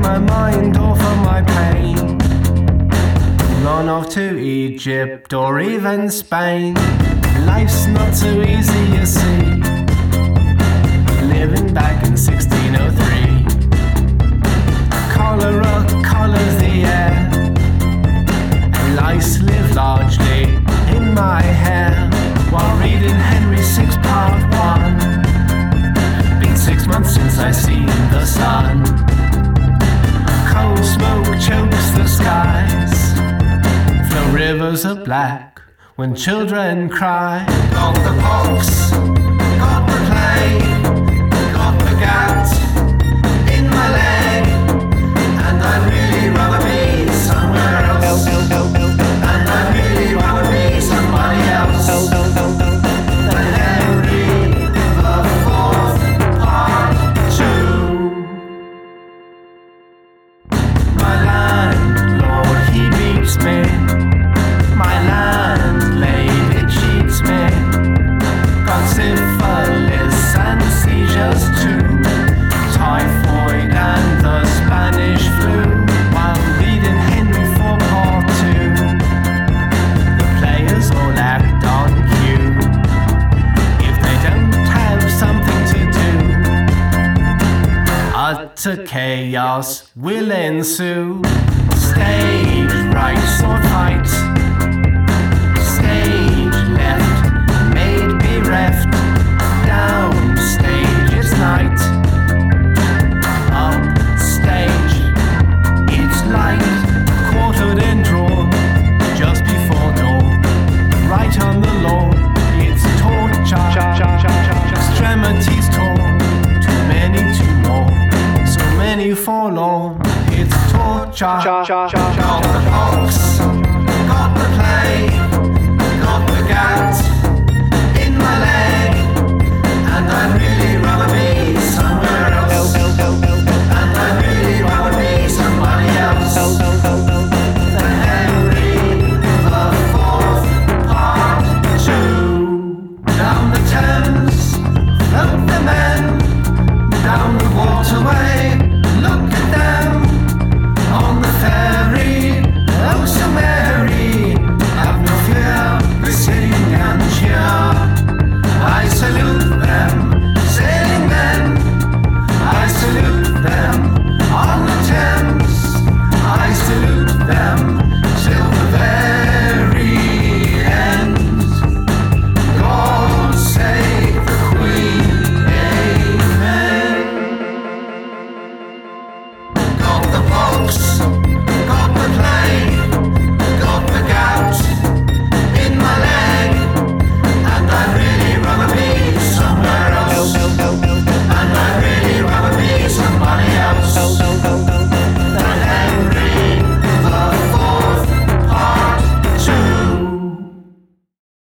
my mind or for my pain. Run off to Egypt or even Spain. Life's not so easy, you see. Living back in 1603. Cholera colours the air, and lice live largely in my hair. While reading Henry VI Part 1. Been 6 months since I seen the sun. Coal smoke chokes the skies. The rivers are black when children cry. Got the pox, got the plague, got the gout in my leg, and I'd really rather be somewhere else. And I'd really rather be somebody else than Henry the Fourth Part 2. My landlord, he beats me. My landlady cheats me. Got syphilis and seizures too. Typhoid and the Spanish flu. While reading Henry IV Part 2. The players all act on cue. If they don't have something to do, utter chaos will ensue. Stage right, sword fight. Stage left, maid bereft. Down stage it's night. Up stage it's light. Quartered and drawn just before dawn. Right on the lawn it's torture. Extremities torn. Too many to mourn. So many forlorn. It's torture. Got the pox, got the plague, got the gout